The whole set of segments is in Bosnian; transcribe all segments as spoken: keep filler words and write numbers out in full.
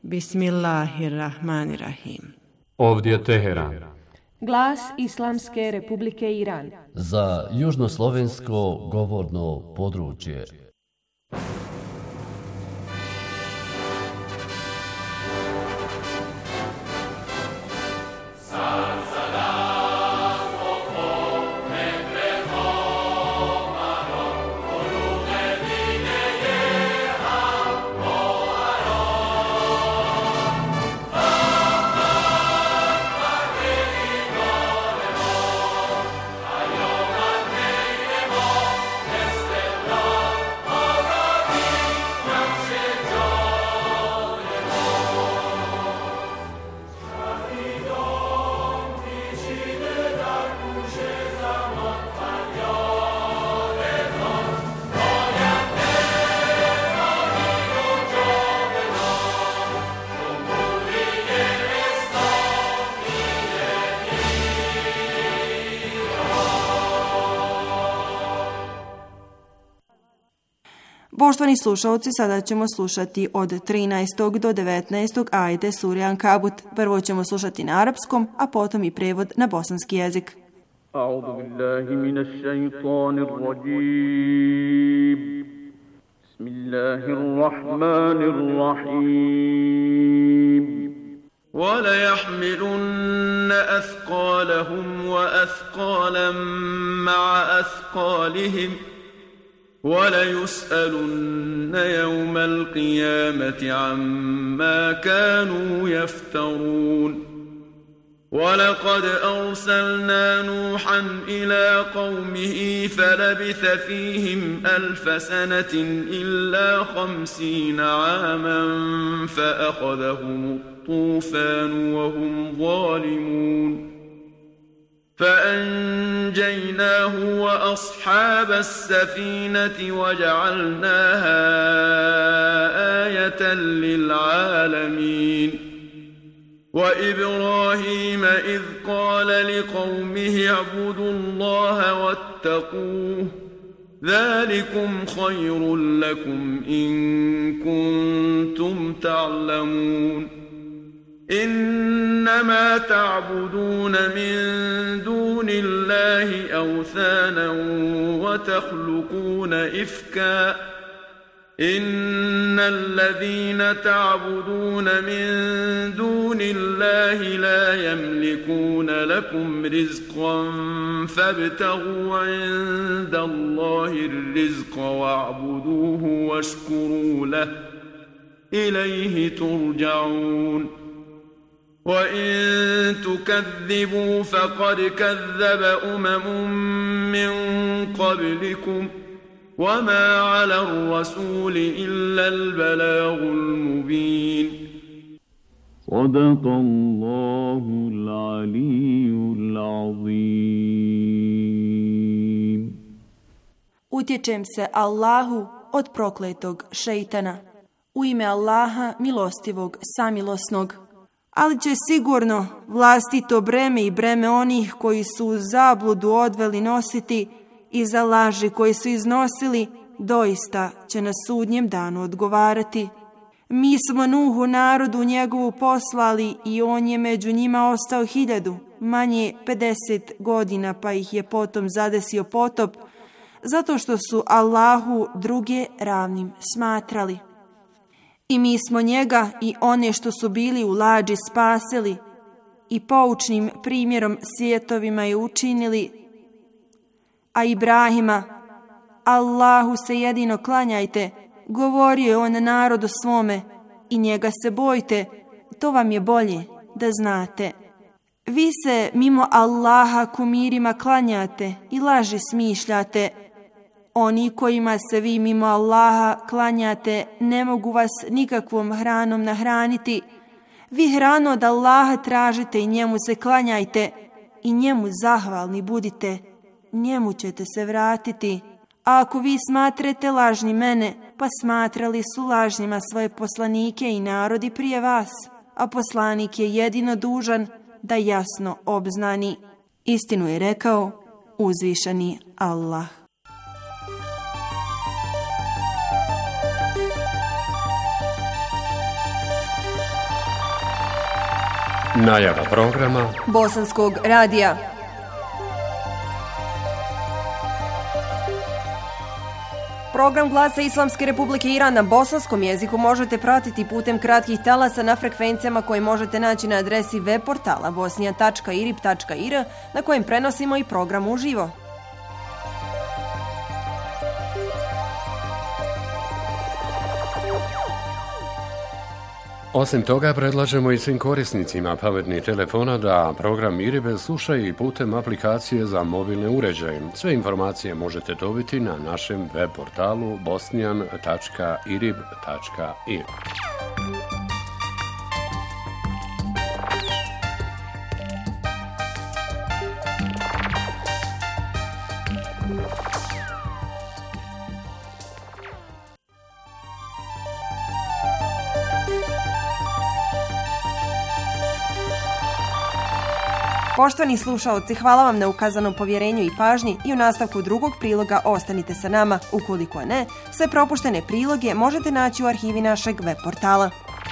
Bismillahirrahmanirrahim. Ovdje Teheran. Glas Islamske Republike Iran. Za južnoslovensko govorno područje. Poštovani slušalci, sada ćemo slušati od trinaestog do devetnaestog ajete sure Ankabut. Prvo ćemo slušati na arapskom, a potom i prevod na bosanski jezik. A'udhu billahi minash shaitanir rajim. Bismillahirrahmanirrahim. وَلَيَحْمِلُنَّ أَثْقَالَهُمْ وَأَثْقَالًا مَعَ أَثْقَالِهِمْ وَلَيُسْأَلُنَّ يَوْمَ الْقِيَامَةِ عَمَّا كَانُوا يَفْتَرُونَ وَلَقَدْ أَرْسَلْنَا نُوحًا إِلَى قَوْمِهِ فَلَبِثَ فِيهِمْ أَلْفَ سَنَةٍ إِلَّا خَمْسِينَ عَامًا فَأَخَذَهُمُ الطُّوفَانُ وَهُمْ ظَالِمُونَ فأنجيناه وأصحاب السفينة وجعلناها آية للعالمين وإبراهيم إذ قال لقومه اعبدوا الله واتقوه ذلكم خير لكم إن كنتم تعلمون إنما تعبدون من دون الله أوثانا وتخلقون إفكا إن الذين تعبدون من دون الله لا يملكون لكم رزقا فابتغوا عند الله الرزق واعبدوه واشكروا له إليه ترجعون وَإِن تُكَذِّبُوا فَقَدْ كَذَّبَ أُمَمٌ مِّن قَبْلِكُمْ وَمَا عَلَى الرَّسُولِ إِلَّا الْبَلَاغُ الْمُبِينُ صدق الله العلي العظيم. Utječem se Allahu od prokletog šejtana. U ime Allaha milostivog samilosnog. Ali će sigurno vlastito breme i breme onih koji su u zabludu odveli nositi i za laži koji su iznosili, doista će na sudnjem danu odgovarati. Mi smo Nuhu narodu njegovu poslali i on je među njima ostao hiljadu, manje pedeset godina, pa ih je potom zadesio potop, zato što su Allahu druge ravnim smatrali. I mi smo njega i one što su bili u lađi spasili i poučnim primjerom svjetovima je učinili. A Ibrahima, Allahu se jedino klanjajte, govorio je on narodu svome, i njega se bojte, to vam je bolje da znate. Vi se mimo Allaha kumirima klanjate i laži smišljate. Oni kojima se vi mimo Allaha klanjate ne mogu vas nikakvom hranom nahraniti. Vi hranu od Allaha tražite i njemu se klanjajte i njemu zahvalni budite. Njemu ćete se vratiti. A ako vi smatrate lažni mene, pa smatrali su lažnjima svoje poslanike i narodi prije vas, a poslanik je jedino dužan da jasno obznani. Istinu je rekao uzvišeni Allah. Najava programa Bosanskog radija. Program Glasa Islamske Republike Iran na bosanskom jeziku možete pratiti putem kratkih talasa na frekvencijama koje možete naći na adresi web portala bosnija tačka irib tačka ir na kojem prenosimo i program uživo. Osim toga, predlažemo i svim korisnicima pametnih telefona da program Iribe slušaju i putem aplikacije za mobilne uređaje. Sve informacije možete dobiti na našem web portalu bosnijan tačka irib tačka ir. Poštovani slušaoci, hvala vam na ukazanom povjerenju i pažnji i u nastavku drugog priloga ostanite sa nama. Ukoliko ne, sve propuštene priloge možete naći u arhivi našeg web portala.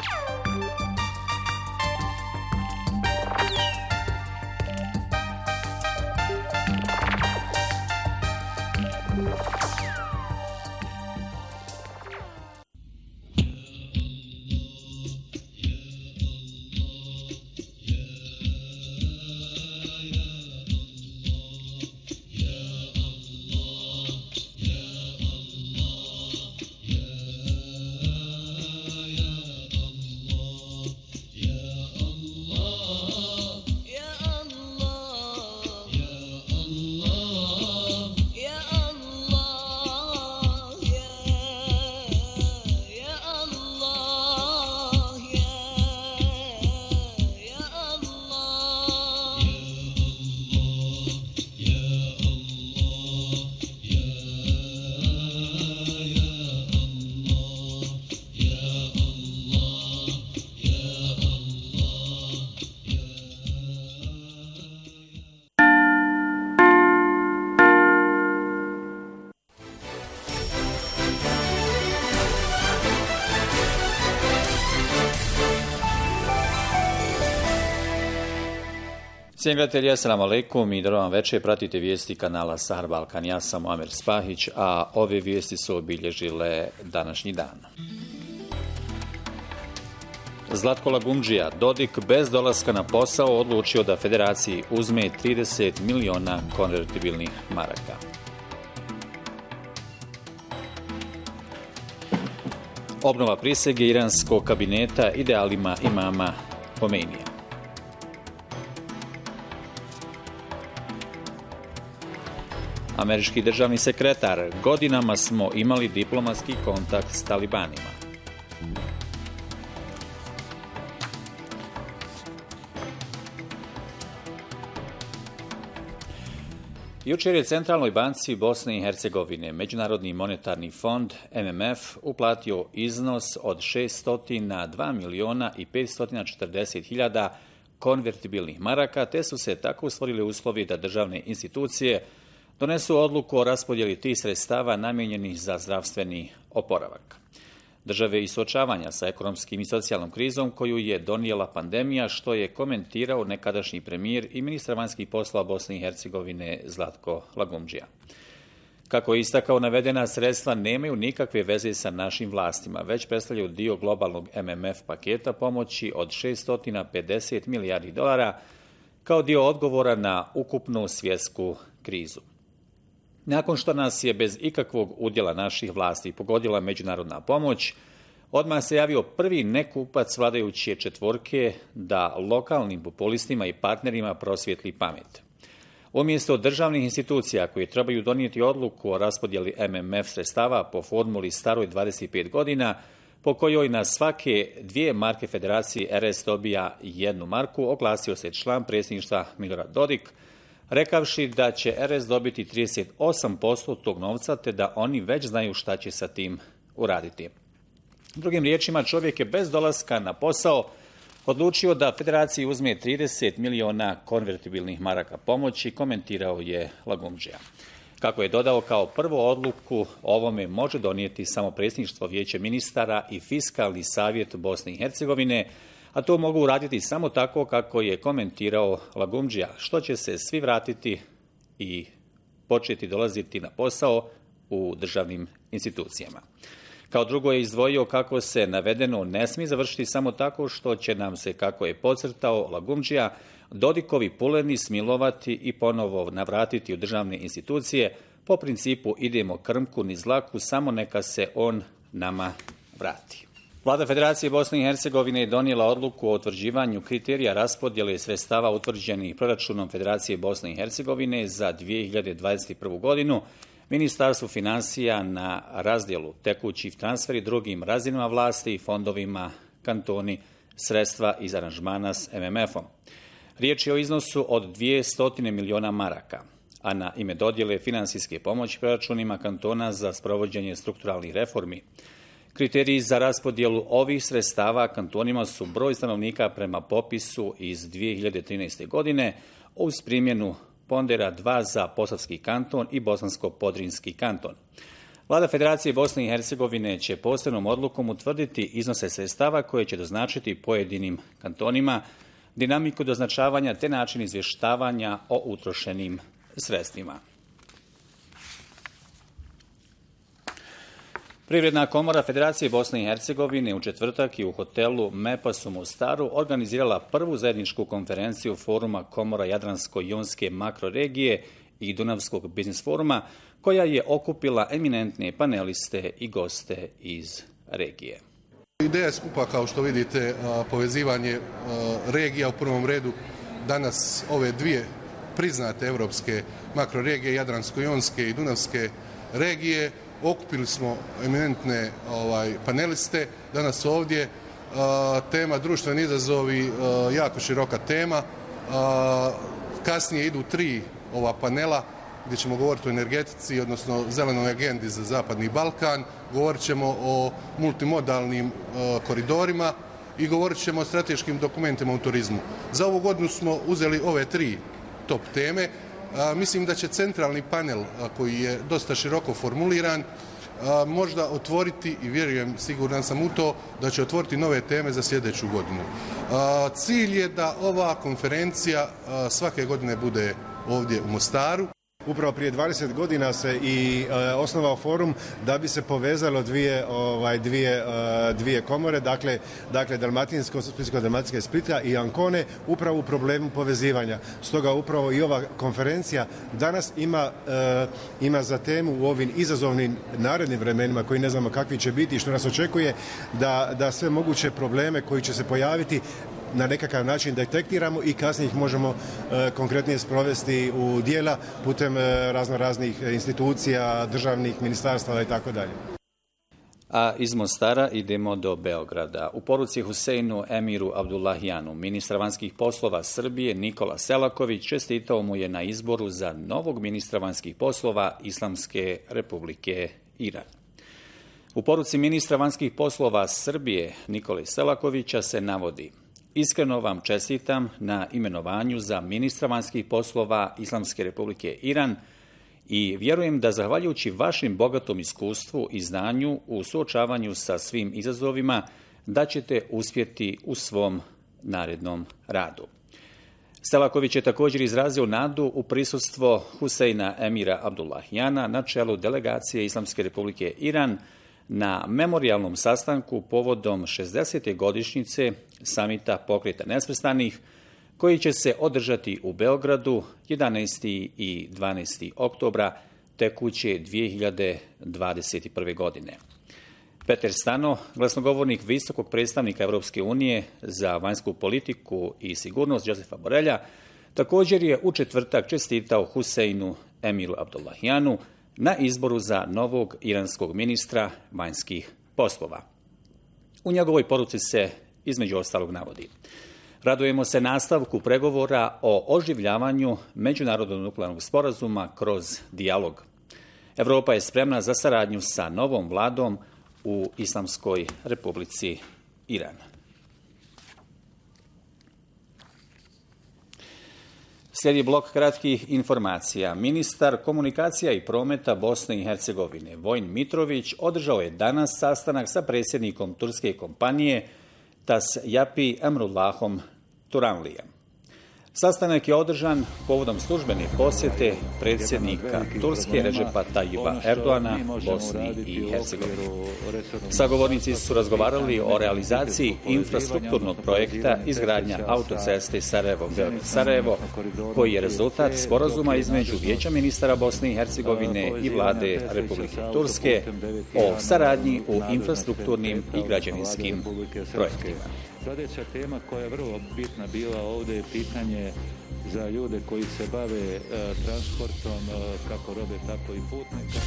Cijenjeni gledatelji, assalamu alaikum i dobro vam večer. Pratite vijesti kanala Sahar Balkan. Ja sam Muamer Spahić, a ove vijesti su obilježile današnji dan. Zlatko Lagumdžija, Dodik bez dolaska na posao odlučio da federaciji uzme trideset miliona konvertibilnih maraka. Obnova prisege iranskog kabineta idealima imama Homeinija. Američki državni sekretar, godinama smo imali diplomatski kontakt s talibanima. Jučer je Centralnoj banci Bosne i Hercegovine Međunarodni monetarni fond M M F uplatio iznos od šeststo dva miliona i petsto četrdeset hiljada konvertibilnih maraka, te su se tako stvorili uslovi da državne institucije donesu odluku o raspodjeli tih sredstava namijenjenih za zdravstveni oporavak države i suočavanja sa ekonomskim i socijalnom krizom koju je donijela pandemija, što je komentirao nekadašnji premijer i ministar vanjskih poslova Bosne i Hercegovine Zlatko Lagumdžija. Kako je istakao, navedena sredstva nemaju nikakve veze sa našim vlastima, već predstavljaju dio globalnog M M F paketa pomoći od šeststo pedeset milijardi dolara kao dio odgovora na ukupnu svjetsku krizu. Nakon što nas je bez ikakvog udjela naših vlasti pogodila međunarodna pomoć, odmah se javio prvi nekupac vladajuće četvorke da lokalnim populistima i partnerima prosvijetli pamet. Umjesto državnih institucija koje trebaju donijeti odluku o raspodjeli M M F sredstava po formuli staroj dvadeset pet godina, po kojoj na svake dvije marke federacije R S dobija jednu marku, oglasio se član predsjedništva Milorad Dodik, rekavši da će R S dobiti trideset osam posto tog novca, te da oni već znaju šta će sa tim uraditi. Drugim riječima, čovjek je bez dolaska na posao odlučio da federaciji uzme trideset miliona konvertibilnih maraka pomoći, komentirao je Lagumdžija. Kako je dodao, kao prvo odluku o ovome može donijeti samo predsjedništvo Vijeća ministara i Fiskalni savjet Bosne i Hercegovine, a to mogu uraditi samo tako kako je komentirao Lagumdžija, što će se svi vratiti i početi dolaziti na posao u državnim institucijama. Kao drugo je izdvojio kako se navedeno ne smije završiti samo tako što će nam se, kako je podcrtao Lagumdžija, Dodikovi puleni smilovati i ponovo navratiti u državne institucije po principu idemo krmku niz laku, samo neka se on nama vrati. Vlada Federacije Bosne i Hercegovine je donijela odluku o utvrđivanju kriterija raspodjele sredstava utvrđenih proračunom Federacije Bosne i Hercegovine za dvije hiljade dvadeset prvu godinu. Ministarstvu financija na razdjelu tekućih transferi drugim razinama vlasti i fondovima kantoni sredstva iz aranžmana s em em efom. Riječ je o iznosu od dvjesto miliona maraka, a na ime dodjele finansijske pomoći proračunima kantona za sprovođenje strukturalnih reformi. Kriteriji za raspodjelu ovih sredstava kantonima su broj stanovnika prema popisu iz dvije hiljade trinaeste. godine uz primjenu pondera dva za Posavski kanton i Bosansko-Podrinski kanton. Vlada Federacije Bosne i Hercegovine će posebnom odlukom utvrditi iznose sredstava koje će doznačiti pojedinim kantonima, dinamiku doznačavanja te način izvještavanja o utrošenim sredstvima. Privredna komora Federacije Bosne i Hercegovine u četvrtak i u hotelu Mepas u Mostaru organizirala prvu zajedničku konferenciju foruma komora Jadransko-jonske makroregije i Dunavskog biznis foruma, koja je okupila eminentne paneliste i goste iz regije. Ideja je skupa, kao što vidite, povezivanje regija, u prvom redu danas ove dvije priznate evropske makroregije, Jadransko-jonske i Dunavske regije. Okupili smo eminentne ovaj, paneliste danas ovdje. A, tema društveni izazovi, a, jako široka tema. A, kasnije idu tri ova panela gdje ćemo govoriti o energetici, odnosno zelenoj agendi za Zapadni Balkan. Govorit ćemo o multimodalnim a, koridorima i govorit ćemo o strateškim dokumentima u turizmu. Za ovu godinu smo uzeli ove tri top teme. A, mislim da će centralni panel, a, koji je dosta široko formuliran, a, možda otvoriti, i vjerujem, siguran sam u to, da će otvoriti nove teme za sljedeću godinu. A, cilj je da ova konferencija a, svake godine bude ovdje u Mostaru. Upravo prije dvadeset godina se i e, osnovao forum da bi se povezalo dvije, ovaj, dvije, e, dvije komore, dakle, dakle Dalmatinsko, Splitsko-dalmatinska Splita i Ancone, upravo u problemu povezivanja. Stoga upravo i ova konferencija danas ima, e, ima za temu u ovim izazovnim narednim vremenima, koji ne znamo kakvi će biti i što nas očekuje, da, da sve moguće probleme koji će se pojaviti na nekakav način detektiramo i kasnije ih možemo e, konkretnije sprovesti u djela putem e, razno raznih institucija, državnih ministarstava i tako dalje. A iz Mostara idemo do Beograda. U poruci Huseinu Emiru Abdullahijanu, ministra vanjskih poslova Srbije Nikola Selaković čestitao mu je na izboru za novog ministra vanjskih poslova Islamske Republike Iran. U poruci ministra vanjskih poslova Srbije Nikole Selakovića se navodi: iskreno vam čestitam na imenovanju za ministra vanjskih poslova Islamske Republike Iran i vjerujem da zahvaljujući vašim bogatom iskustvu i znanju u suočavanju sa svim izazovima da ćete uspjeti u svom narednom radu. Selaković je također izrazio nadu u prisustvo Huseina Emira Abdullahijana na čelu delegacije Islamske Republike Iran na memorijalnom sastanku povodom šezdesete godišnjice samita Pokreta nesvrstanih, koji će se održati u Beogradu jedanaestog i dvanaestog oktobra tekuće dvije hiljade dvadeset prve. godine. Peter Stano, glasnogovornik visokog predstavnika Europske unije za vanjsku politiku i sigurnost Josefa Borelja, također je u četvrtak čestitao Huseinu Emiru Abdullahijanu na izboru za novog iranskog ministra vanjskih poslova. U njegovoj poruci se između ostalog navodi: radujemo se nastavku pregovora o oživljavanju međunarodnog nuklearnog sporazuma kroz dijalog. Evropa je spremna za saradnju sa novom vladom u Islamskoj Republici Iran. Slijedi blok kratkih informacija. Ministar komunikacija i prometa Bosne i Hercegovine Vojin Mitrović održao je danas sastanak sa predsjednikom turske kompanije Tas Japi Emrullahom Turanlijem. Sastanak je održan povodom službene posjete predsjednika Turske Redžepa Tajipa Erdoana Bosni i Hercegovini. Sagovornici su razgovarali o realizaciji infrastrukturnog projekta izgradnja autoceste Sarajevo-Beograd-Sarajevo, koji je rezultat sporazuma između Vijeća ministara Bosne i Hercegovine i vlade Republike Turske o saradnji u infrastrukturnim i građevinskim projektima. Sljedeća tema koja je vrlo bitna bila ovdje je pitanje za ljude koji se bave e, transportom e, kako robe, tako i putnika.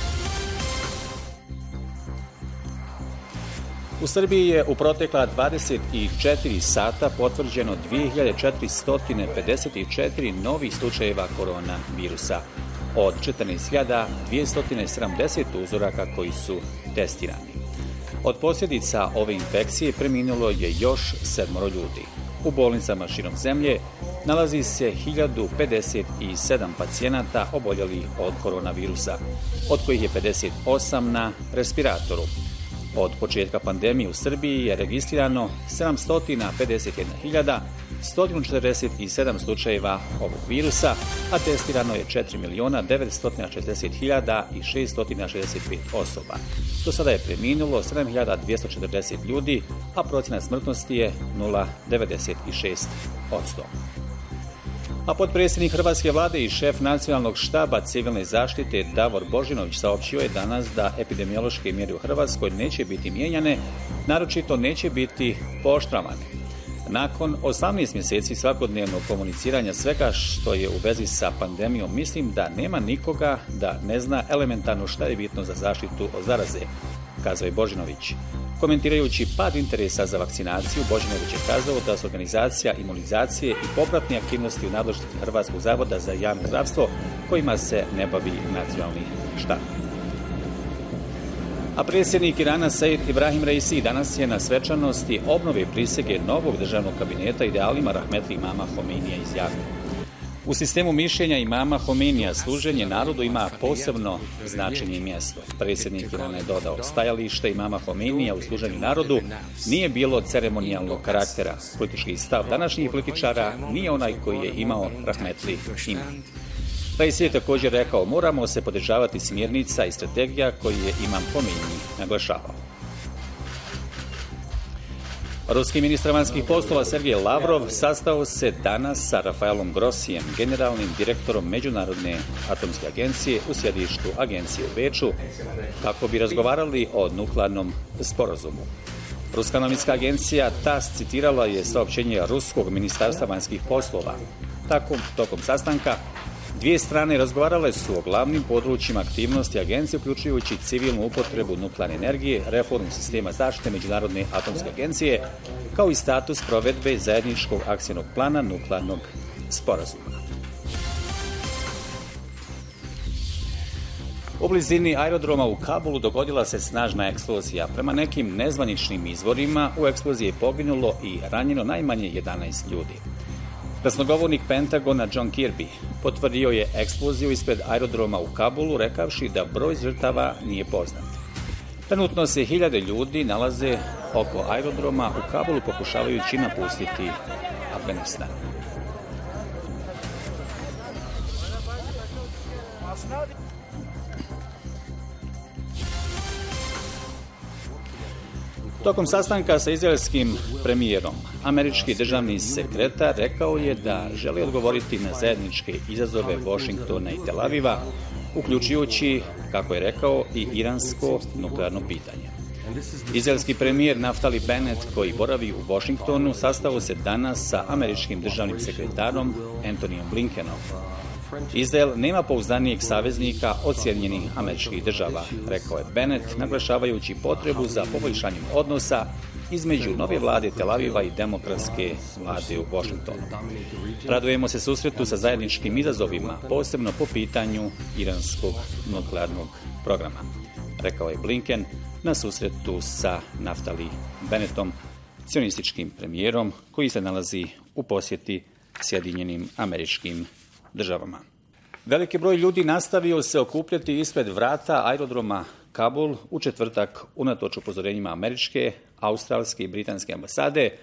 U Srbiji je u protekla dvadeset četiri sata potvrđeno dvije hiljade četiristo pedeset četiri novih slučajeva koronavirusa od četrnaest hiljada dvjesto sedamdeset uzoraka koji su testirani. Od posljedica ove infekcije preminulo je još sedmoro ljudi. U bolnicama širom zemlje nalazi se hiljadu pedeset sedam pacijenata oboljelih od koronavirusa, od kojih je pedeset osam na respiratoru. Od početka pandemije u Srbiji je registrirano sedamsto pedeset jedna hiljada sto četrdeset sedam slučajeva ovog virusa, a testirano je četiri milijuna devetsto šezdeset hiljada šeststo šezdeset pet osoba. Do sada je preminulo sedam hiljada dvjesto četrdeset ljudi, a procjena smrtnosti je nula zarez devedeset šest posto. A potpredsjednik Hrvatske vlade i šef nacionalnog štaba civilne zaštite Davor Božinović saopćio je danas da epidemiološke mjere u Hrvatskoj neće biti mijenjane, naročito neće biti pooštravane. Nakon osamnaest mjeseci svakodnevnog komuniciranja svega što je u vezi sa pandemijom, mislim da nema nikoga da ne zna elementarno šta je bitno za zaštitu od zaraze, kazao je Božinović. Komentirajući pad interesa za vakcinaciju, Božinović je kazao da su organizacija imunizacije i popratne aktivnosti u nadležnosti Hrvatskog zavoda za javno zdravstvo kojima se ne bavi nacionalni štab. A predsjednik Irana Said Ibrahim Raisi danas je na svečanosti obnove prisege novog državnog kabineta idealima rahmetli imama Homeinija izjavio. U sistemu mišljenja imama Homeinija služenje narodu ima posebno značenje i mjesto. Predsjednik Irana je dodao, stajalište imama Homeinija u služenju narodu nije bilo ceremonijalnog karaktera. Politički stav današnjih političara nije onaj koji je imao rahmetli imam. Raisi je također rekao, moramo se podržavati smjernica i strategija koji je imam Homeini naglašavao. Ruski ministar vanjskih poslova Sergej Lavrov sastao se danas sa Rafaelom Grossijem, generalnim direktorom Međunarodne atomske agencije u sjedištu agencije u Beču, kako bi razgovarali o nuklearnom sporazumu. Ruska novinska agencija T A S citirala je saopćenje Ruskog ministarstva vanjskih poslova. Tako, tokom sastanka, dvije strane razgovarale su o glavnim područjima aktivnosti agencije, uključujući civilnu upotrebu nuklearne energije, reformu sistema zaštite Međunarodne atomske agencije, kao i status provedbe zajedničkog akcijnog plana nuklearnog sporazuma. U blizini aerodroma u Kabulu dogodila se snažna eksplozija. Prema nekim nezvaničnim izvorima, u eksploziji je poginulo i ranjeno najmanje jedanaest ljudi. Glasnogovornik Pentagona John Kirby potvrdio je eksploziju ispred aerodroma u Kabulu, rekavši da broj žrtava nije poznat. Trenutno se hiljade ljudi nalaze oko aerodroma u Kabulu pokušavajući napustiti Afganistan. Tokom sastanka sa izraelskim premijerom, američki državni sekretar rekao je da želi odgovoriti na zajedničke izazove Washingtona i Tel Aviva, uključujući, kako je rekao, i iransko nuklearno pitanje. Izraelski premijer Naftali Bennett, koji boravi u Washingtonu, sastao se danas sa američkim državnim sekretarom Antonijom Blinkenom. Izrael nema pouzdanijeg saveznika od Sjedinjenih američkih država, rekao je Bennett, naglašavajući potrebu za poboljšanjem odnosa između nove vlade Tel Aviva i demokratske vlade u Washingtonu. Radujemo se susretu sa zajedničkim izazovima, posebno po pitanju iranskog nuklearnog programa, rekao je Blinken na susretu sa Naftali Bennettom, sionističkim premijerom koji se nalazi u posjeti Sjedinjenim američkim državama. Veliki broj ljudi nastavio se okupljati ispred vrata aerodroma Kabul u četvrtak unatoč upozorenjima američke, australske i britanske ambasade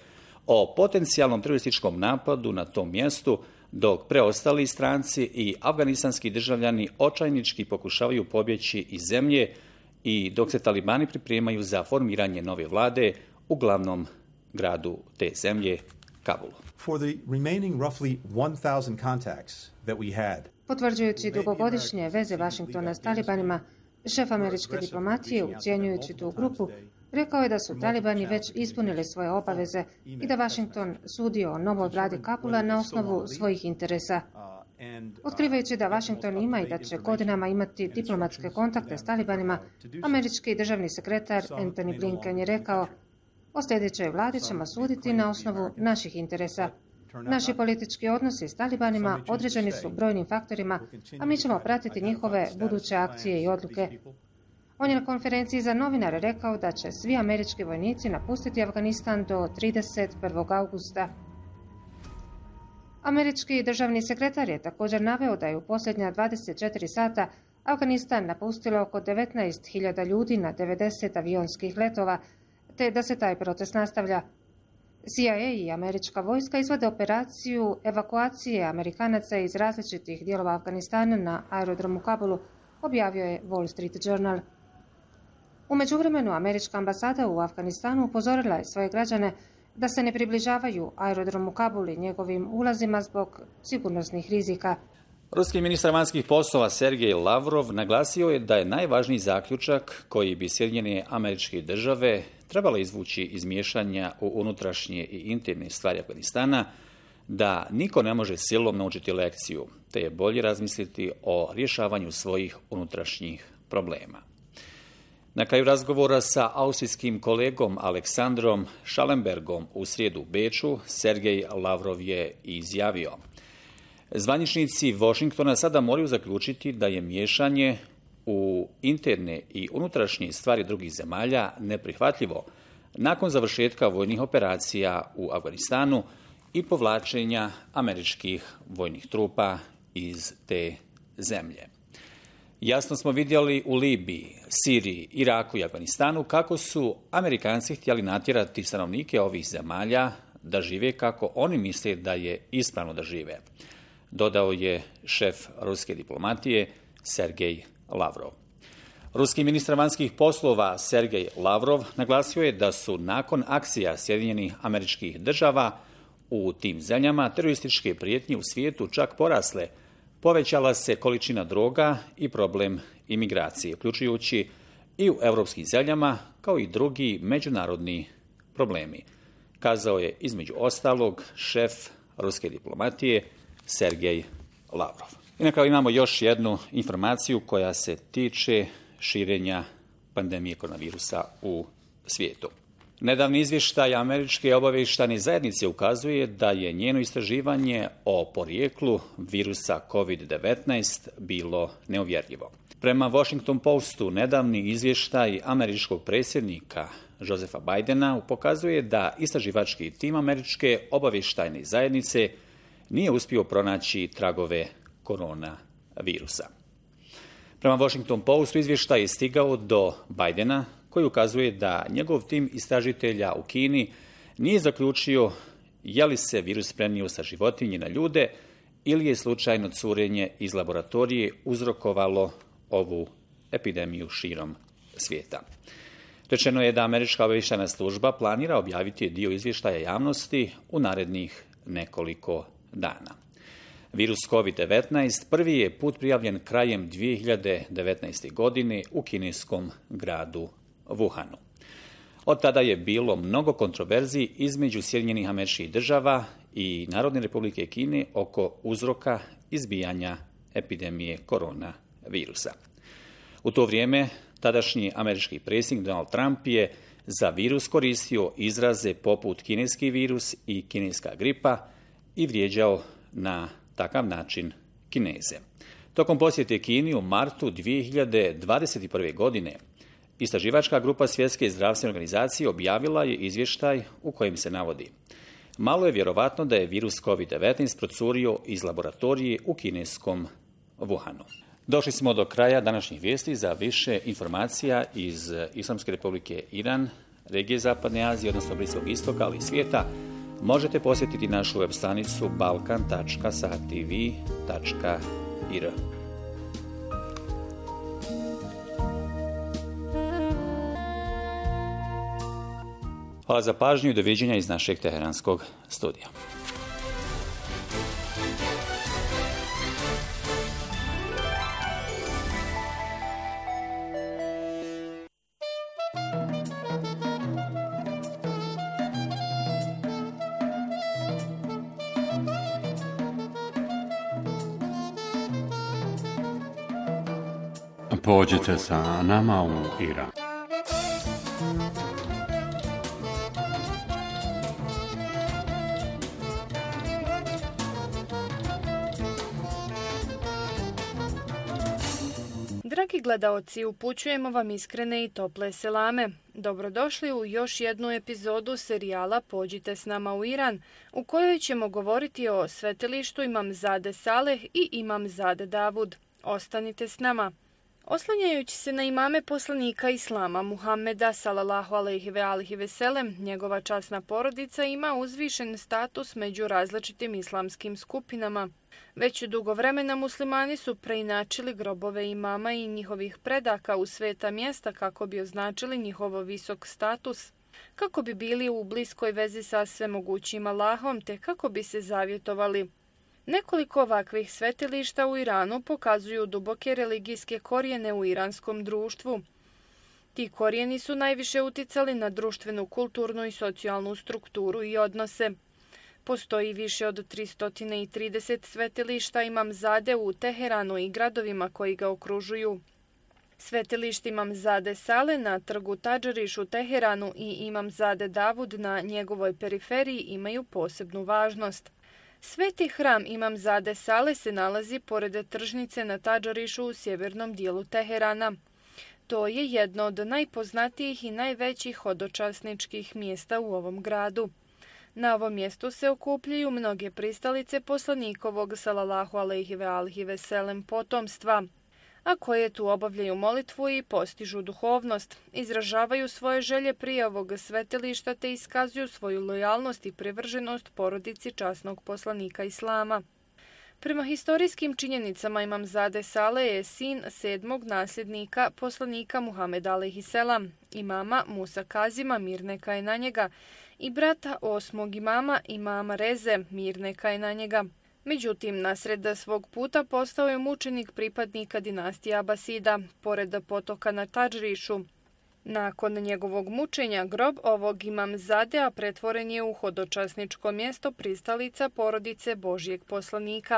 o potencijalnom terorističkom napadu na tom mjestu, dok preostali stranci i afganistanski državljani očajnički pokušavaju pobjeći iz zemlje i dok se talibani pripremaju za formiranje nove vlade u glavnom gradu te zemlje, Kabulu. For the remaining roughly one thousand contacts that we had. Potvrđujući dugogodišnje veze Vašingtona s talibanima, šef američke diplomatije, ucijenjujući tu grupu, rekao je da su talibani već ispunili svoje obaveze i da Washington sudio o novoj vladi Kabula na osnovu svojih interesa. Otkrivajući da Washington ima i da će godinama imati diplomatske kontakte s talibanima, američki državni sekretar Antony Blinken je rekao: o sljedećoj vladi ćemo suditi na osnovu naših interesa. Naši politički odnosi s talibanima određeni su brojnim faktorima, a mi ćemo pratiti njihove buduće akcije i odluke. On je na konferenciji za novinare rekao da će svi američki vojnici napustiti Afganistan do trideset prvog augusta. Američki državni sekretar je također naveo da je u posljednja dvadeset četiri sata Afganistan napustilo oko devetnaest hiljada ljudi na devedeset avionskih letova, te da se taj proces nastavlja. C I A i američka vojska izvode operaciju evakuacije Amerikanaca iz različitih dijelova Afganistana na aerodromu Kabulu, objavio je Wall Street Journal. U međuvremenu, američka ambasada u Afganistanu upozorila je svoje građane da se ne približavaju aerodromu Kabul i njegovim ulazima zbog sigurnosnih rizika. Ruski ministar vanjskih poslova Sergej Lavrov naglasio je da je najvažniji zaključak koji bi Sjedinjene Američke Države trebalo izvući iz miješanja u unutrašnje i interne stvari Afganistana, da niko ne može silom naučiti lekciju, te je bolje razmisliti o rješavanju svojih unutrašnjih problema. Na kraju razgovora sa austrijskim kolegom Aleksandrom Schallenbergom u srijedu u Beču, Sergej Lavrov je izjavio: zvaničnici Washingtona sada moraju zaključiti da je miješanje u interne i unutrašnje stvari drugih zemalja neprihvatljivo nakon završetka vojnih operacija u Afganistanu i povlačenja američkih vojnih trupa iz te zemlje. Jasno smo vidjeli u Libiji, Siriji, Iraku i Afganistanu kako su Amerikanci htjeli natjerati stanovnike ovih zemalja da žive kako oni misle da je ispravno da žive, dodao je šef ruske diplomatije Sergej Lavrov. Ruski ministar vanjskih poslova Sergej Lavrov naglasio je da su nakon akcija Sjedinjenih Američkih Država u tim zemljama terorističke prijetnje u svijetu čak porasle, povećala se količina droga i problem imigracije, uključujući i u europskim zemljama, kao i drugi međunarodni problemi, kazao je između ostalog šef ruske diplomatije Sergej Lavrov. I na kraju imamo još jednu informaciju koja se tiče širenja pandemije koronavirusa u svijetu. Nedavni izvještaj američke obavještajne zajednice ukazuje da je njeno istraživanje o porijeklu virusa kovid devetnaest bilo neuvjerljivo. Prema Washington Postu, nedavni izvještaj američkog predsjednika Josepha Bidena pokazuje da istraživački tim američke obavještajne zajednice nije uspio pronaći tragove koronavirusa. Prema Washington Postu izvještaj je stigao do Bidena, koji ukazuje da njegov tim istražitelja u Kini nije zaključio je li se virus prenio sa životinje na ljude ili je slučajno curenje iz laboratorije uzrokovalo ovu epidemiju širom svijeta. Rečeno je da američka obavještajna služba planira objaviti dio izvještaja javnosti u narednih nekoliko dana. Virus kovid devetnaest prvi je put prijavljen krajem dvije hiljade devetnaeste. godine u kineskom gradu Wuhanu. Od tada je bilo mnogo kontroverziji između Sjedinjenih Američkih Država i Narodne Republike Kine oko uzroka izbijanja epidemije koronavirusa. U to vrijeme tadašnji američki predsjednik Donald Trump je za virus koristio izraze poput kineski virus i kineska gripa i vrijeđao na takav način Kineze. Tokom posjete Kini u martu dvije hiljade dvadeset prve. godine istraživačka grupa Svjetske zdravstvene organizacije objavila je izvještaj u kojem se navodi: malo je vjerovatno da je virus kovid devetnaest procurio iz laboratorije u kineskom Wuhanu. Došli smo do kraja današnjih vijesti. Za više informacija iz Islamske Republike Iran, regije Zapadne Azije, odnosno Bliskog istoka, ali i svijeta, možete posjetiti našu web stranicu balkan tačka satv tačka ir. Hvala za pažnju i doviđenja iz našeg teheranskog studija. Pođite sa nama u Iran. Dragi gledaoci, upućujemo vam iskrene i tople selame. Dobrodošli u još jednu epizodu serijala Pođite s nama u Iran, u kojoj ćemo govoriti o svetilištu Imamzade Saleh i Imamzade Davud. Ostanite s nama. Oslanjajući se na imame poslanika Islama, Muhammeda sallallahu alejhi ve alihi ve selem, njegova časna porodica ima uzvišen status među različitim islamskim skupinama. Već dugo vremena muslimani su preinačili grobove imama i njihovih predaka u sveta mjesta kako bi označili njihov visok status, kako bi bili u bliskoj vezi sa svemogućim Allahom, te kako bi se zavjetovali. Nekoliko ovakvih svetilišta u Iranu pokazuju duboke religijske korijene u iranskom društvu. Ti korijeni su najviše uticali na društvenu, kulturnu i socijalnu strukturu i odnose. Postoji više od tristo trideset svetilišta Imamzade u Teheranu i gradovima koji ga okružuju. Svetilište Imamzade Saleh na trgu Tadžariš u Teheranu i Imamzade Davud na njegovoj periferiji imaju posebnu važnost. Sveti hram Imamzade Saleh se nalazi pored tržnice na Tadžarišu u sjevernom dijelu Teherana. To je jedno od najpoznatijih i najvećih hodočasničkih mjesta u ovom gradu. Na ovom mjestu se okupljaju mnoge pristalice poslanikovog sallallahu alejhi ve alihi ve selem potomstva, a koje tu obavljaju molitvu i postižu duhovnost, izražavaju svoje želje prije ovog svetilišta te iskazuju svoju lojalnost i privrženost porodici časnog poslanika Islama. Prema historijskim činjenicama Imamzade Saleh je sin sedmog nasljednika poslanika Muhameda alejhi selam, imama Musa Kazima, mir neka je na njega, i brata osmog imama, imama Reze, mir neka je na njega. Međutim, nasred svog puta postao je mučenik pripadnika dinastije Abasida, pored potoka na Tadžrišu. Nakon njegovog mučenja, grob ovog Imamzadea pretvoren je u hodočasničko mjesto pristalica porodice Božjeg poslanika.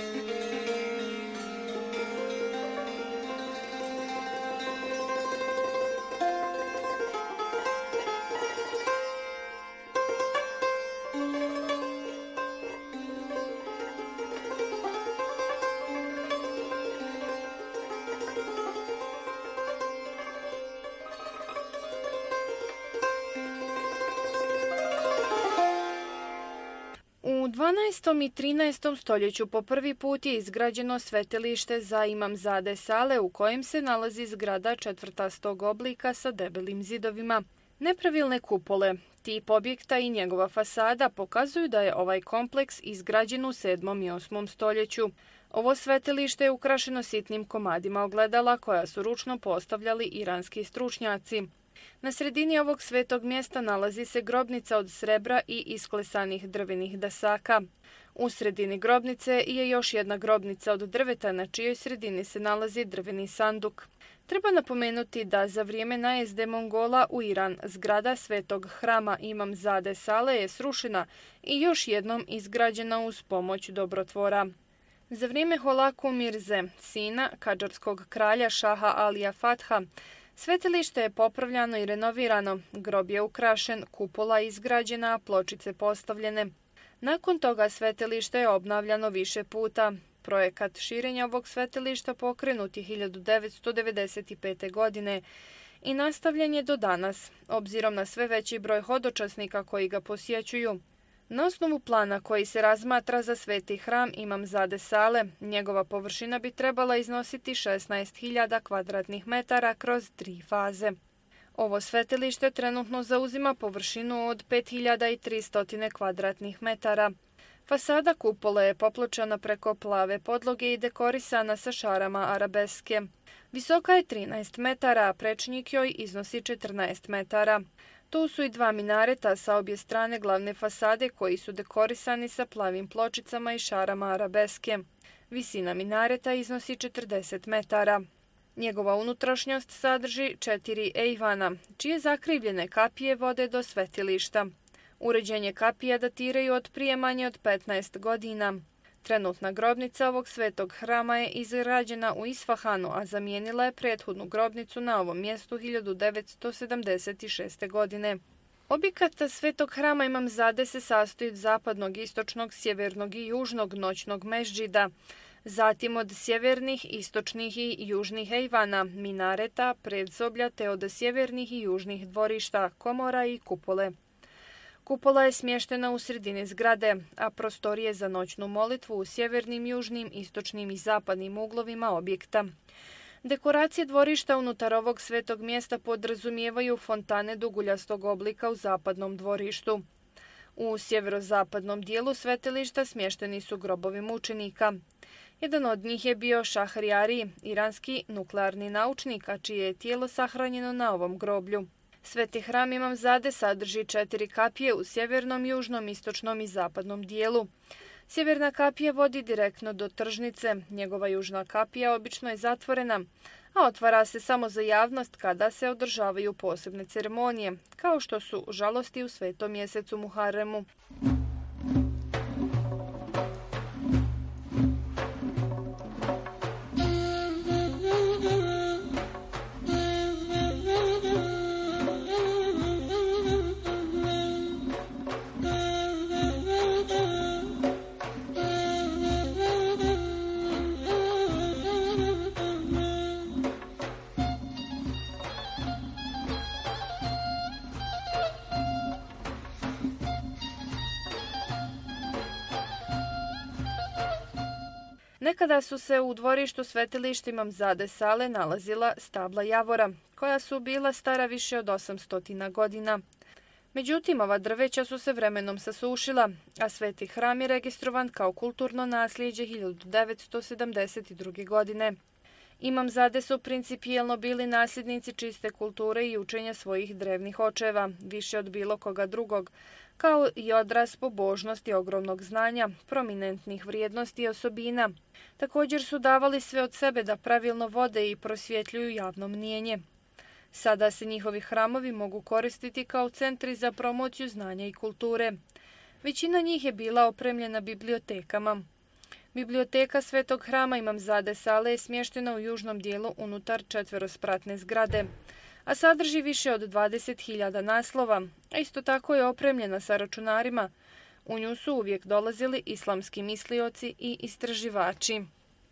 U dvanaestom i trinaestom stoljeću po prvi put je izgrađeno svetilište za Imamzade Saleh u kojem se nalazi zgrada četvrtastog oblika sa debelim zidovima. Nepravilne kupole, tip objekta i njegova fasada pokazuju da je ovaj kompleks izgrađen u sedmom i osmom stoljeću. Ovo svetilište je ukrašeno sitnim komadima ogledala koja su ručno postavljali iranski stručnjaci. Na sredini ovog svetog mjesta nalazi se grobnica od srebra i isklesanih drvenih dasaka. U sredini grobnice je još jedna grobnica od drveta na čijoj sredini se nalazi drveni sanduk. Treba napomenuti da za vrijeme najezde Mongola u Iran zgrada svetog hrama Imamzade Saleh je srušena i još jednom izgrađena uz pomoć dobrotvora. Za vrijeme Holaku Mirze, sina kadžarskog kralja Šaha Alija Fatha, svetilište je popravljano i renovirano, grob je ukrašen, kupola izgrađena, pločice postavljene. Nakon toga svetilište je obnavljano više puta. Projekat širenja ovog svetilišta pokrenut je hiljadu devetsto devedeset pete. godine i nastavljen je do danas, obzirom na sve veći broj hodočasnika koji ga posjećuju. Na osnovu plana koji se razmatra za sveti hram Imamzade Saleh, njegova površina bi trebala iznositi šesnaest hiljada kvadratnih metara kroz tri faze. Ovo svetilište trenutno zauzima površinu od pet hiljada tristo kvadratnih metara. Fasada kupole je popločana preko plave podloge i dekorisana sa šarama arabeske. Visoka je trinaest metara, a prečnik joj iznosi četrnaest metara. Tu su i dva minareta sa obje strane glavne fasade koji su dekorisani sa plavim pločicama i šarama arabeske. Visina minareta iznosi četrdeset metara. Njegova unutrašnjost sadrži četiri ejvana, čije zakrivljene kapije vode do svetilišta. Uređenje kapija datiraju od prije manje od petnaest godina. Trenutna grobnica ovog svetog hrama je izgrađena u Isfahanu, a zamijenila je prethodnu grobnicu na ovom mjestu hiljadu devetsto sedamdeset šeste. godine. Objekat svetog hrama Imamzade se sastoji od zapadnog, istočnog, sjevernog i južnog noćnog mešđida, zatim od sjevernih, istočnih i južnih ejvana, minareta, predsoblja te od sjevernih i južnih dvorišta, komora i kupole. Kupola je smještena u sredini zgrade, a prostorije za noćnu molitvu u sjevernim, južnim, istočnim i zapadnim uglovima objekta. Dekoracije dvorišta unutar ovog svetog mjesta podrazumijevaju fontane duguljastog oblika u zapadnom dvorištu. U sjeverozapadnom dijelu svetilišta smješteni su grobovi mučenika. Jedan od njih je bio Šahrijari, iranski nuklearni naučnik, a čije je tijelo sahranjeno na ovom groblju. Sveti hram Imamzade sadrži četiri kapije u sjevernom, južnom, istočnom i zapadnom dijelu. Sjeverna kapija vodi direktno do tržnice, njegova južna kapija obično je zatvorena, a otvara se samo za javnost kada se održavaju posebne ceremonije, kao što su žalosti u svetom mjesecu Muharremu. Nekada su se u dvorištu svetilišta Imamzade Sale nalazila stabla javora, koja su bila stara više od osamsto godina. Međutim, ova drveća su se vremenom sasušila, a sveti hram je registrovan kao kulturno nasljeđe hiljadu devetsto sedamdeset druge. godine. Imamzade su principijelno bili nasljednici čiste kulture i učenja svojih drevnih očeva, više od bilo koga drugog, kao i odraz pobožnosti ogromnog znanja, prominentnih vrijednosti i osobina. Također su davali sve od sebe da pravilno vode i prosvjetljuju javno mnijenje. Sada se njihovi hramovi mogu koristiti kao centri za promociju znanja i kulture. Većina njih je bila opremljena bibliotekama. Biblioteka Svetog hrama Imamzade Sale je smještena u južnom dijelu unutar četverospratne zgrade, a sadrži više od dvadeset hiljada naslova, a isto tako je opremljena sa računarima. U nju su uvijek dolazili islamski mislioci i istraživači.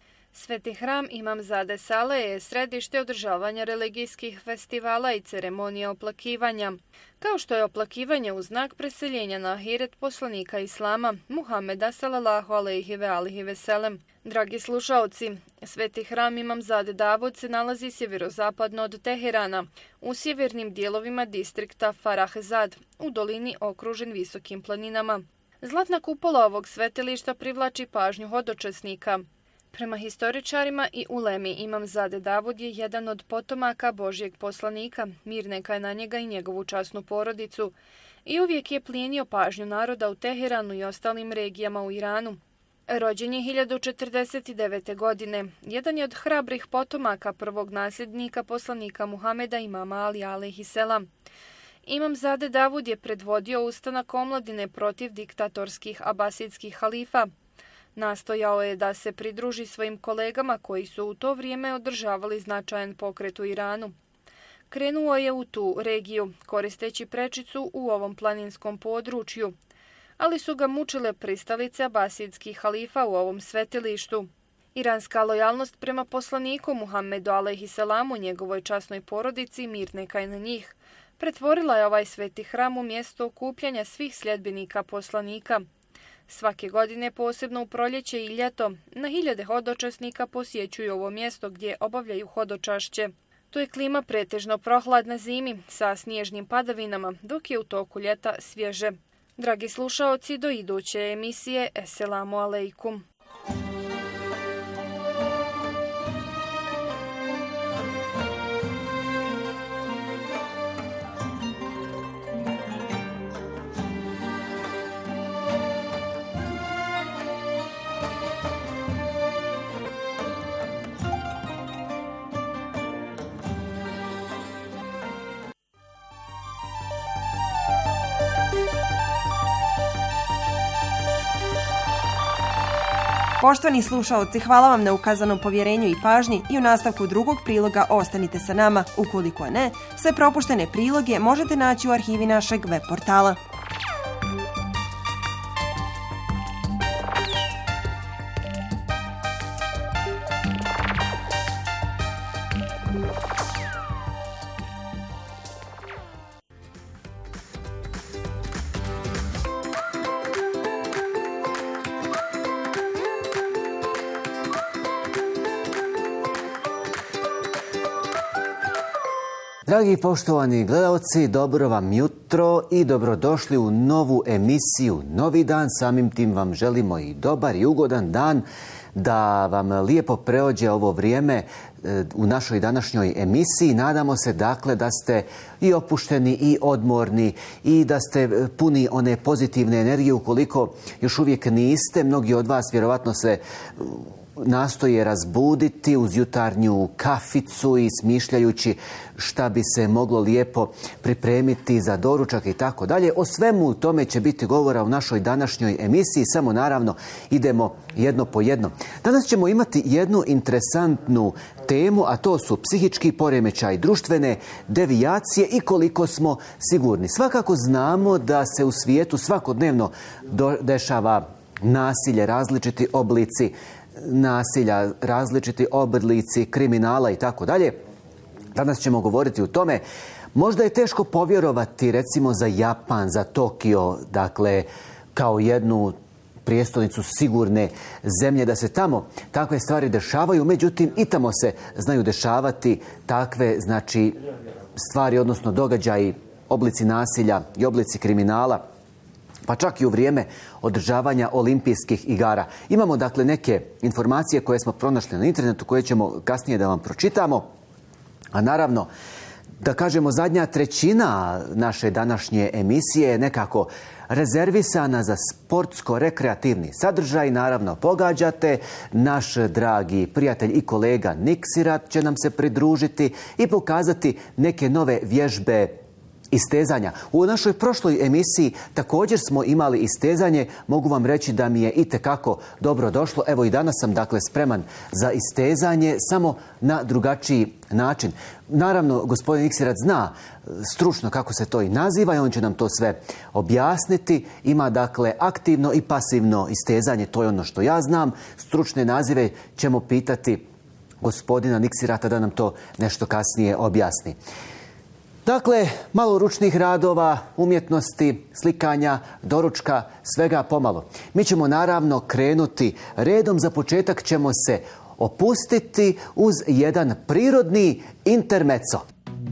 Sveti hram Imamzade Sale je središte održavanja religijskih festivala i ceremonija oplakivanja, kao što je oplakivanje u znak preseljenja na ahiret poslanika Islama, Muhameda sallallahu alejhi ve alihi ve selem. Dragi slušaoci, sveti hram Imamzade Davud se nalazi sjeverozapadno od Teherana, u sjevernim dijelovima distrikta Farahzad, u dolini okružen visokim planinama. Zlatna kupola ovog svetilišta privlači pažnju hodočasnika. Prema historičarima i ulemi, Imamzade Davud je jedan od potomaka Božjeg poslanika, mir neka je na njega i njegovu časnu porodicu, i uvijek je plijenio pažnju naroda u Teheranu i ostalim regijama u Iranu. Rođen je hiljadu četrdeset devete. godine. Jedan je od hrabrih potomaka prvog nasljednika poslanika Muhameda imama Ali alejhiselam. Imamzade Davud je predvodio ustanak omladine protiv diktatorskih abasidskih halifa. Nastojao je da se pridruži svojim kolegama koji su u to vrijeme održavali značajan pokret u Iranu. Krenuo je u tu regiju, koristeći prečicu u ovom planinskom području, ali su ga mučile pristalice abasidskih halifa u ovom svetilištu. Iranska lojalnost prema poslaniku Muhammedu alejhiselamu, njegovoj časnoj porodici, mir neka je na njih, pretvorila je ovaj sveti hram u mjesto okupljanja svih sljedbenika poslanika. Svake godine, posebno u proljeće i ljeto, na hiljade hodočasnika posjećuju ovo mjesto gdje obavljaju hodočašće. Tu je klima pretežno prohladna zimi sa snježnim padavinama, dok je u toku ljeta svježe. Dragi slušaoci, do iduće emisije, Esselamu alejkum. Poštovani slušaoci, hvala vam na ukazanom povjerenju i pažnji i u nastavku drugog priloga ostanite sa nama. Ukoliko ne, sve propuštene priloge možete naći u arhivi našeg web portala. Dragi poštovani gledalci, dobro vam jutro i dobrodošli u novu emisiju Novi dan. Samim tim vam želimo i dobar i ugodan dan, da vam lijepo prođe ovo vrijeme u našoj današnjoj emisiji. Nadamo se dakle da ste i opušteni i odmorni i da ste puni one pozitivne energije. Ukoliko još uvijek niste, mnogi od vas vjerovatno se nastoje razbuditi uz jutarnju kaficu i smišljajući šta bi se moglo lijepo pripremiti za doručak i tako dalje. O svemu tome će biti govora u našoj današnjoj emisiji, samo naravno idemo jedno po jedno. Danas ćemo imati jednu interesantnu temu, a to su psihički poremećaj, društvene devijacije i koliko smo sigurni. Svakako znamo da se u svijetu svakodnevno dešava nasilje, različiti oblici nasilja, različiti oblici kriminala i tako dalje. Danas ćemo govoriti o tome. Možda je teško povjerovati recimo za Japan, za Tokio, dakle kao jednu prijestolnicu sigurne zemlje, da se tamo takve stvari dešavaju, međutim i tamo se znaju dešavati takve znači stvari, odnosno događaji, oblici nasilja i oblici kriminala, pa čak i u vrijeme održavanja olimpijskih igara. Imamo dakle neke informacije koje smo pronašli na internetu, koje ćemo kasnije da vam pročitamo. A naravno, da kažemo, zadnja trećina naše današnje emisije je nekako rezervisana za sportsko-rekreativni sadržaj. Naravno, pogađate, naš dragi prijatelj i kolega Niksirat će nam se pridružiti i pokazati neke nove vježbe istezanja. U našoj prošloj emisiji također smo imali istezanje. Mogu vam reći da mi je itekako dobro došlo. Evo i danas sam dakle spreman za istezanje, samo na drugačiji način. Naravno, gospodin Niksirat zna stručno kako se to i naziva i on će nam to sve objasniti. Ima dakle aktivno i pasivno istezanje, to je ono što ja znam. Stručne nazive ćemo pitati gospodina Niksirata da nam to nešto kasnije objasni. Dakle, malo ručnih radova, umjetnosti, slikanja, doručka, svega pomalo. Mi ćemo naravno krenuti redom. Za početak ćemo se opustiti uz jedan prirodni intermezzo.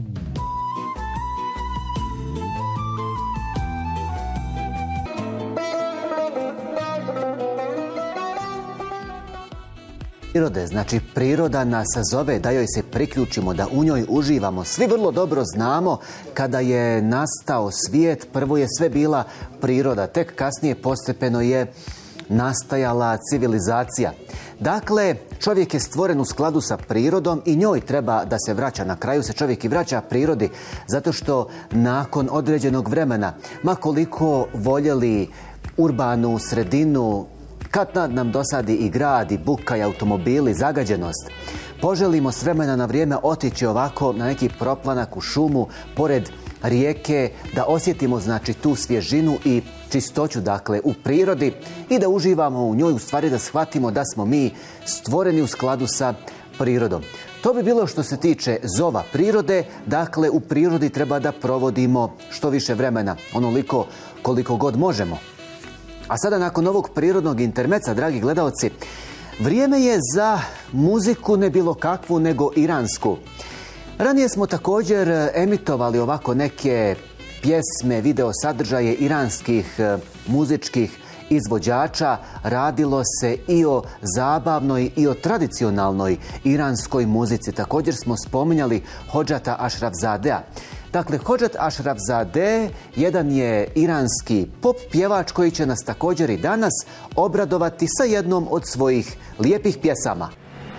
Prirode, znači priroda nas zove da joj se priključimo, da u njoj uživamo. Svi vrlo dobro znamo kada je nastao svijet, prvo je sve bila priroda, tek kasnije postepeno je nastajala civilizacija. Dakle, čovjek je stvoren u skladu sa prirodom i njoj treba da se vraća. Na kraju se čovjek i vraća prirodi, zato što nakon određenog vremena, ma koliko voljeli urbanu sredinu, kad nam dosadi i grad, i buka, i automobili, zagađenost, poželimo s vremena na vrijeme otići ovako na neki proplanak u šumu, pored rijeke, da osjetimo znači tu svježinu i čistoću dakle u prirodi i da uživamo u njoj, u stvari da shvatimo da smo mi stvoreni u skladu sa prirodom. To bi bilo što se tiče zova prirode. Dakle, u prirodi treba da provodimo što više vremena, onoliko koliko god možemo. A sada, nakon ovog prirodnog intermeca, dragi gledalci, vrijeme je za muziku, ne bilo kakvu, nego iransku. Ranije smo također emitovali ovako neke pjesme, video sadržaje iranskih muzičkih izvođača. Radilo se i o zabavnoj i o tradicionalnoj iranskoj muzici. Također smo spominjali Hodžata Ashrafzadea. Dakle, Hodžat Ashrafzade jedan je iranski pop pjevač koji će nas također i danas obradovati sa jednom od svojih lijepih pjesama.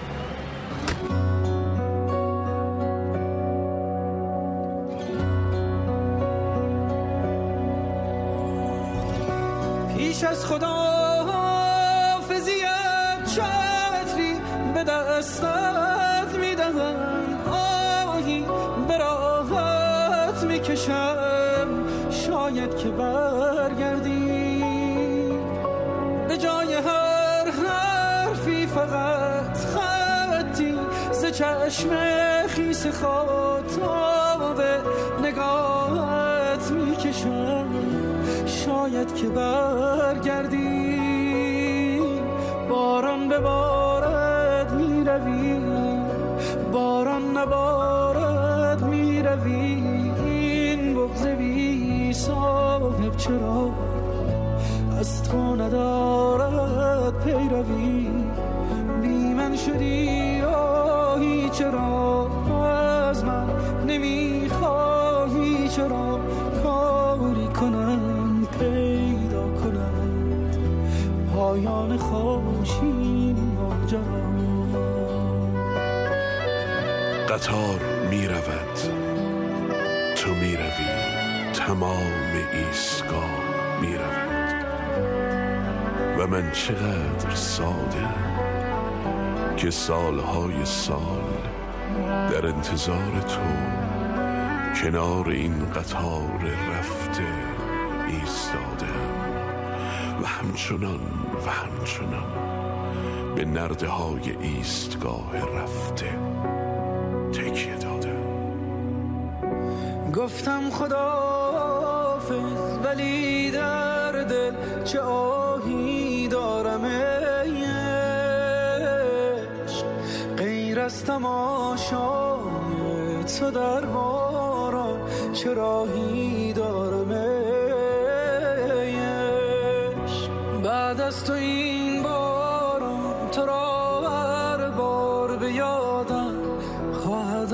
پیش از خداحافظیت چتری به دستت میدهم آهی به راحت میکشم شاید که برگردی به جای هر حرفی فقط خطی ز چشم خیس خاطاب نگاهت میکشم شاید که برگردی باران ببارد میروی باران نبارد میروی این بغض بی صاحب چرا از تو ندارد پیروی بی من شدی آهی چرا از من نمیخواهی چرا کاری کنم پیدا کند پایان خاموشی ماجرا قطار می رود تو می روی تمام ایستگاه می رود و من چقدر ساده که سالهای سال در انتظار تو کنار این قطار رفته ایستادم و همچنان و همچنان به نرده های ایستگاه رفته تکیه دادم. گفتم خداحافظ ولی در دل چه آهی دارم ای عشق غیر از تماشای تو در باران چه راهی دارم ای عشق بعد از تو این باران تو را هر بار به یادم خواهد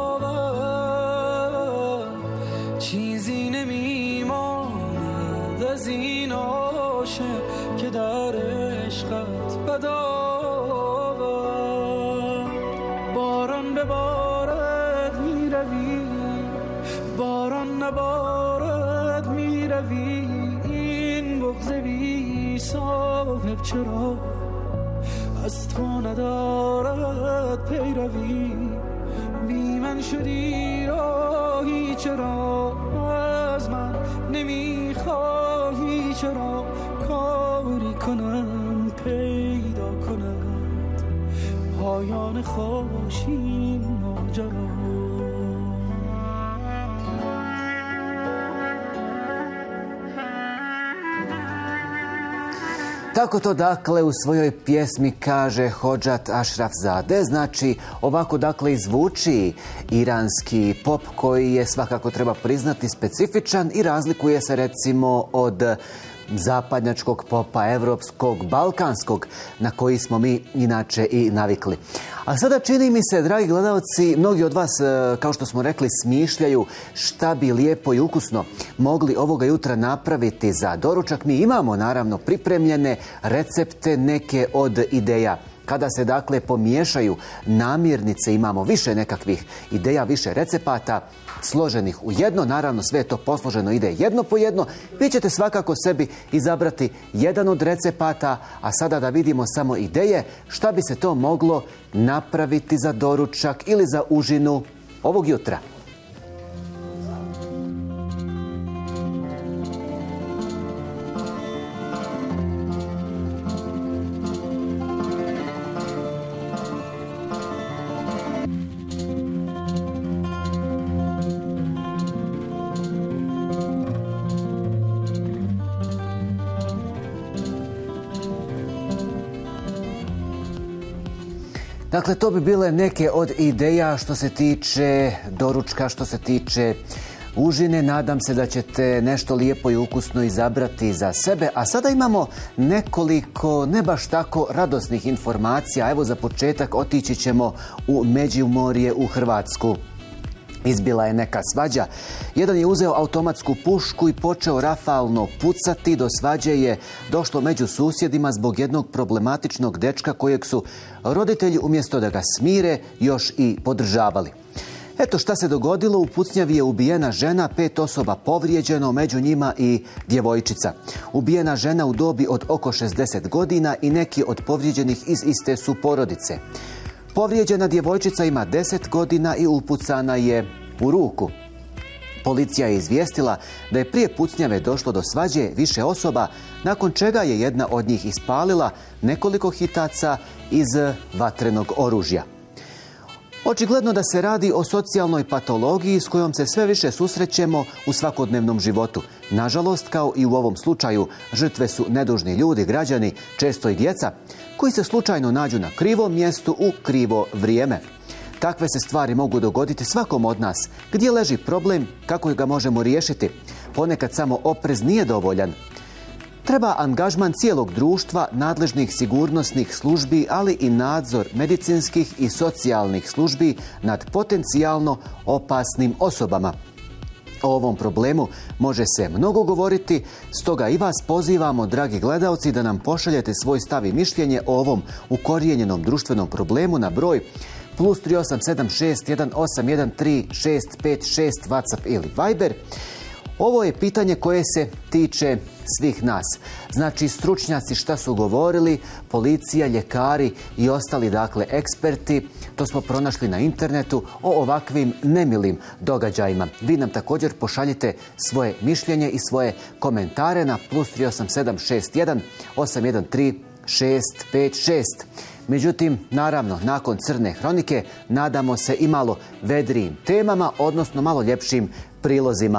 آورد چیزی نمیماند از این عاشق که در عشقت بد آورد باران ببارد میروی باران نبارد میروی این بغض بی صاحب چرا از تو ندارد پیروی بی من شدی راهی چرا از من نمیخواهی چرا کاری کنم پیدا کند پایان خاموشی ماجرا. Tako to dakle u svojoj pjesmi kaže Hodžat Ashrafzade, znači ovako dakle izvuči iranski pop koji je svakako treba priznati specifičan i razlikuje se recimo od zapadnjačkog popa, evropskog, balkanskog, na koji smo mi inače i navikli. A sada čini mi se, dragi gledalci, mnogi od vas, kao što smo rekli, smišljaju šta bi lijepo i ukusno mogli ovoga jutra napraviti za doručak. Mi imamo, naravno, pripremljene recepte, neke od ideja. Kada se dakle pomiješaju namirnice, imamo više nekakvih ideja, više recepata složenih u jedno. Naravno, sve to posloženo ide jedno po jedno. Vi ćete svakako sebi izabrati jedan od recepata, a sada da vidimo samo ideje šta bi se to moglo napraviti za doručak ili za užinu ovog jutra. Dakle, to bi bile neke od ideja što se tiče doručka, što se tiče užine. Nadam se da ćete nešto lijepo i ukusno izabrati za sebe. A sada imamo nekoliko ne baš tako radosnih informacija. Evo, za početak otići ćemo u Međimurje, u Hrvatsku. Izbila je neka svađa. Jedan je uzeo automatsku pušku i počeo rafalno pucati. Do svađe je došlo među susjedima zbog jednog problematičnog dečka kojeg su roditelji umjesto da ga smire još i podržavali. Eto šta se dogodilo. U pucnjavi je ubijena žena, pet osoba povrijeđeno, među njima i djevojčica. Ubijena žena u dobi od oko šezdeset godina i neki od povrijeđenih iz iste su porodice. Povrijeđena djevojčica ima deset godina i upucana je u ruku. Policija je izvijestila da je prije pucnjave došlo do svađe više osoba, nakon čega je jedna od njih ispalila nekoliko hitaca iz vatrenog oružja. Očigledno da se radi o socijalnoj patologiji s kojom se sve više susrećemo u svakodnevnom životu. Nažalost, kao i u ovom slučaju, žrtve su nedužni ljudi, građani, često i djeca, koji se slučajno nađu na krivom mjestu u krivo vrijeme. Takve se stvari mogu dogoditi svakom od nas. Gdje leži problem, kako ga možemo riješiti? Ponekad samo oprez nije dovoljan. Treba angažman cijelog društva, nadležnih sigurnosnih službi, ali i nadzor medicinskih i socijalnih službi nad potencijalno opasnim osobama. O ovom problemu može se mnogo govoriti, stoga i vas pozivamo, dragi gledalci, da nam pošaljete svoj stav i mišljenje o ovom ukorijenjenom društvenom problemu na broj plus tri osam sedam šest jedan osam jedan tri šest pet šest WhatsApp ili Viber. Ovo je pitanje koje se tiče svih nas. Znači, stručnjaci šta su govorili, policija, ljekari i ostali, dakle, eksperti, to smo pronašli na internetu o ovakvim nemilim događajima. Vi nam također pošaljite svoje mišljenje i svoje komentare na plus tri osam sedam šest jedan osam jedan tri šest pet šest. Međutim, naravno, nakon Crne hronike nadamo se i malo vedrijim temama, odnosno malo ljepšim prilozima.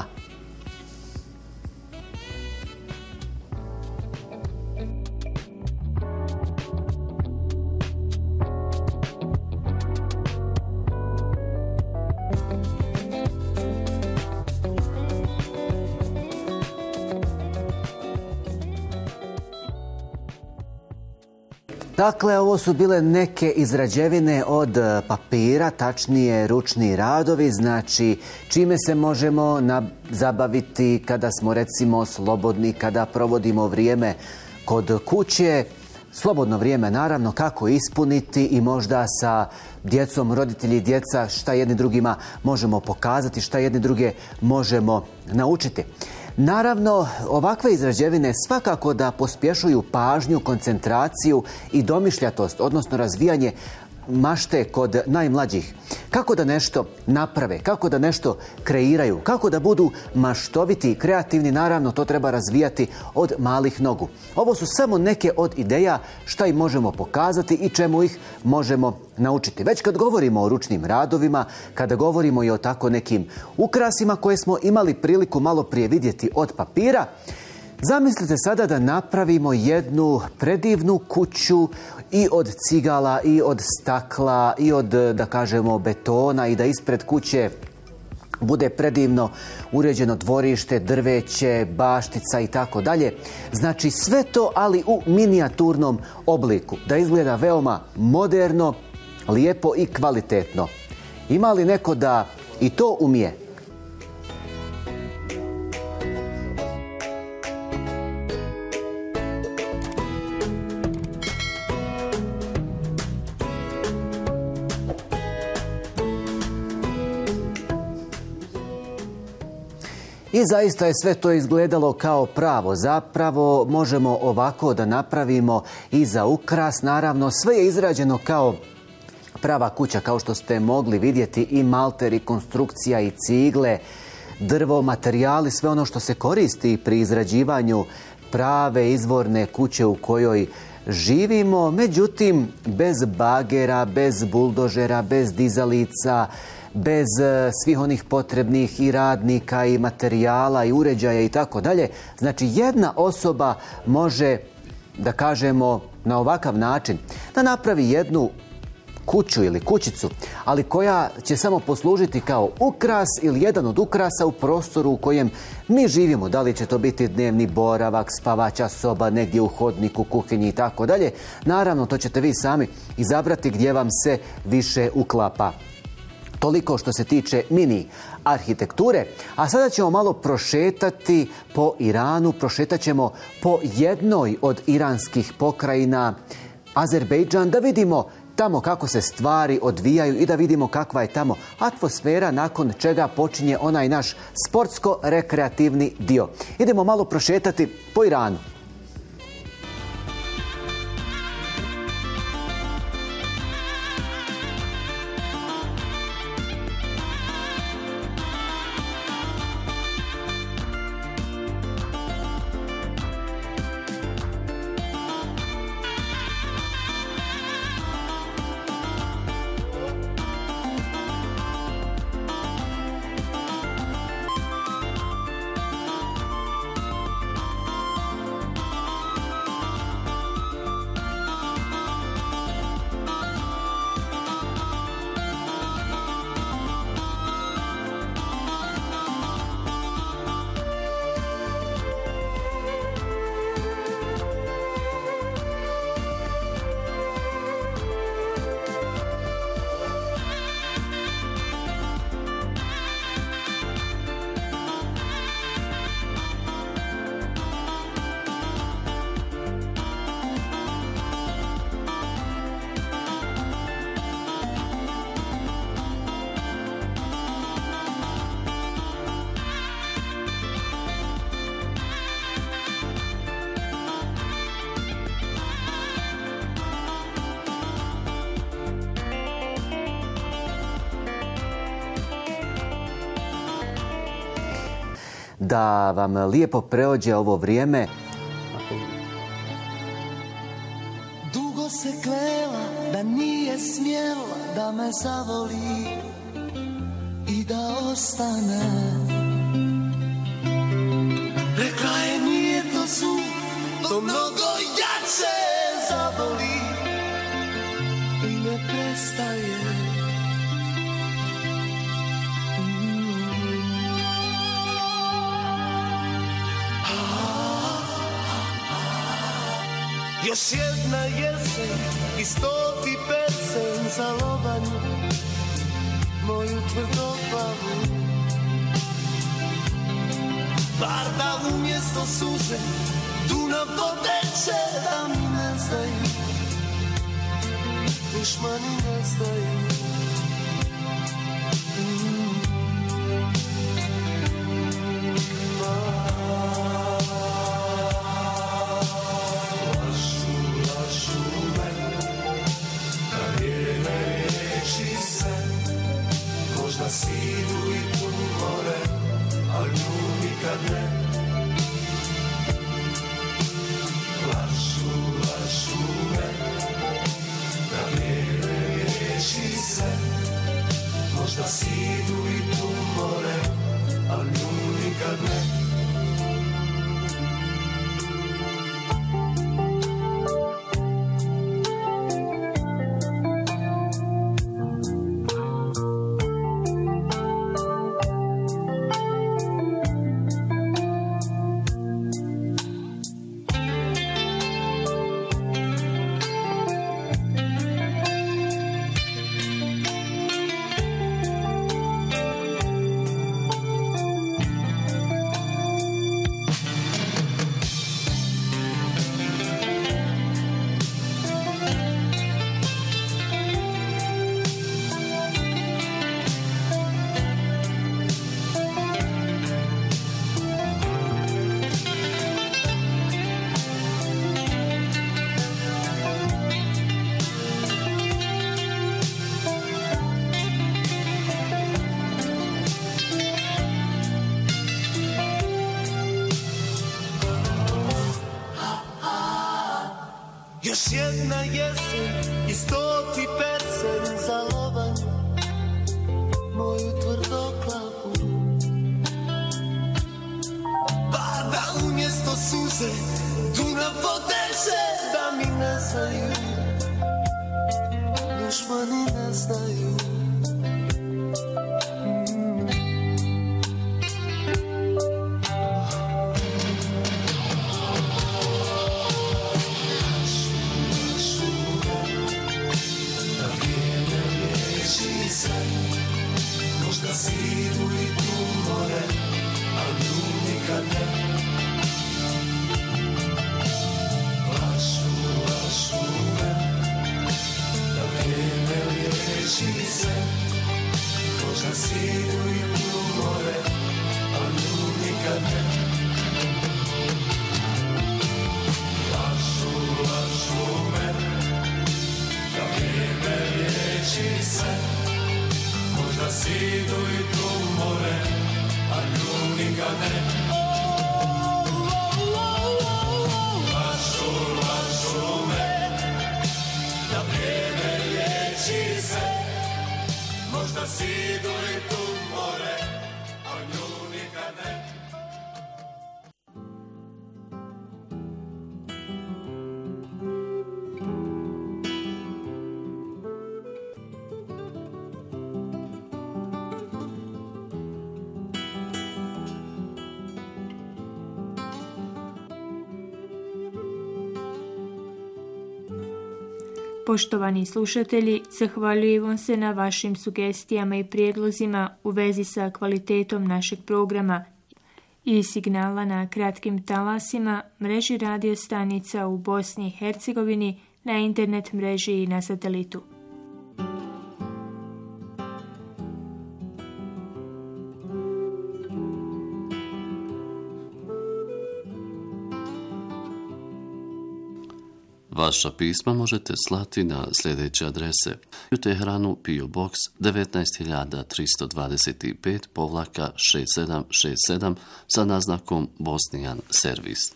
Dakle, ovo su bile neke izrađevine od papira, tačnije ručni radovi, znači čime se možemo zabaviti kada smo recimo slobodni, kada provodimo vrijeme kod kuće. Slobodno vrijeme, naravno, kako ispuniti i možda sa djecom, roditelji i djeca, šta jedni drugima možemo pokazati, šta jedni druge možemo naučiti. Naravno, ovakve izrađevine svakako da pospješuju pažnju, koncentraciju i domišljatost, odnosno razvijanje mašte kod najmlađih. Kako da nešto naprave, kako da nešto kreiraju, kako da budu maštoviti i kreativni, naravno to treba razvijati od malih nogu. Ovo su samo neke od ideja šta im možemo pokazati i čemu ih možemo naučiti. Već kad govorimo o ručnim radovima, kada govorimo i o tako nekim ukrasima koje smo imali priliku malo prije vidjeti od papira, zamislite sada da napravimo jednu predivnu kuću i od cigala, i od stakla, i od, da kažemo, betona, i da ispred kuće bude predivno uređeno dvorište, drveće, baštica i tako dalje. Znači sve to, ali u minijaturnom obliku, da izgleda veoma moderno, lijepo i kvalitetno. Ima li neko da i to umije? I zaista je sve to izgledalo kao pravo. Zapravo možemo ovako da napravimo i za ukras. Naravno, sve je izrađeno kao prava kuća, kao što ste mogli vidjeti, i malter, i konstrukcija, i cigle, drvo, materijali, sve ono što se koristi pri izrađivanju prave izvorne kuće u kojoj živimo. Međutim, bez bagera, bez buldožera, bez dizalica, bez svih onih potrebnih i radnika i materijala i uređaja i tako dalje. Znači, jedna osoba može, da kažemo, na ovakav način da napravi jednu kuću ili kućicu, ali koja će samo poslužiti kao ukras ili jedan od ukrasa u prostoru u kojem mi živimo. Da li će to biti dnevni boravak, spavaća soba, negdje u hodniku, kuhinji i tako dalje. Naravno, to ćete vi sami izabrati gdje vam se više uklapa. Toliko što se tiče mini arhitekture. A sada ćemo malo prošetati po Iranu, prošetat ćemo po jednoj od iranskih pokrajina, Azerbejdžan, da vidimo tamo kako se stvari odvijaju i da vidimo kakva je tamo atmosfera, nakon čega počinje onaj naš sportsko-rekreativni dio. Idemo malo prošetati po Iranu. Da vam lijepo preođe ovo vrijeme. Dugo se klela da nije smjela da me zavoli i da ostane. Rekla je nije to su, to mnogo jače zaboli i ne prestaje. Još jedna jesen i stoti pesen za lovanju moju tvrdoglavu. Bar da umjesto suze Dunav poteče, da mi ne znaju, dušmani ne znaju. Mm. Možda si idu i tu more, ali nju nikad ne. Lažu, lažu me, da vrijeme riječi sve. Možda si idu i tu more, ali nju nikad ne. Još jedna jesen i stoti pesen za lovanju moju tvrdoglavu. Bar da umjesto suze Dunav poteče, da mi ne znaju dušmani možda zidu i tumore, a nju nikad ne. Lažu, lažu me, da vrijeme liječi sve, možda zidu i tumore, a nju nikad ne. Lažu, lažu me, da vrijeme liječi sve, možda zidu i tumore, a nju nikad ne. Lažu, lažu me, da vrijeme liječi sve, možda zidu i tumore, a nju nikad ne. Poštovani slušatelji, zahvaljujemo se na vašim sugestijama i prijedlozima u vezi sa kvalitetom našeg programa i signala na kratkim talasima, mreži radio stanica u Bosni i Hercegovini, na internet mreži i na satelitu. Vaša pisma možete slati na sljedeće adrese: u Teheranu P O Box devetnaest hiljada tristo dvadeset pet povlaka šest sedam šest sedam sa naznakom Bosnijan servis.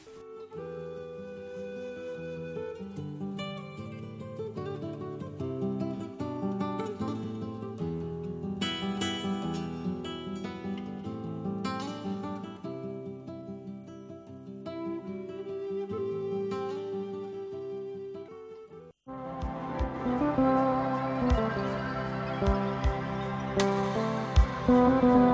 Thank you.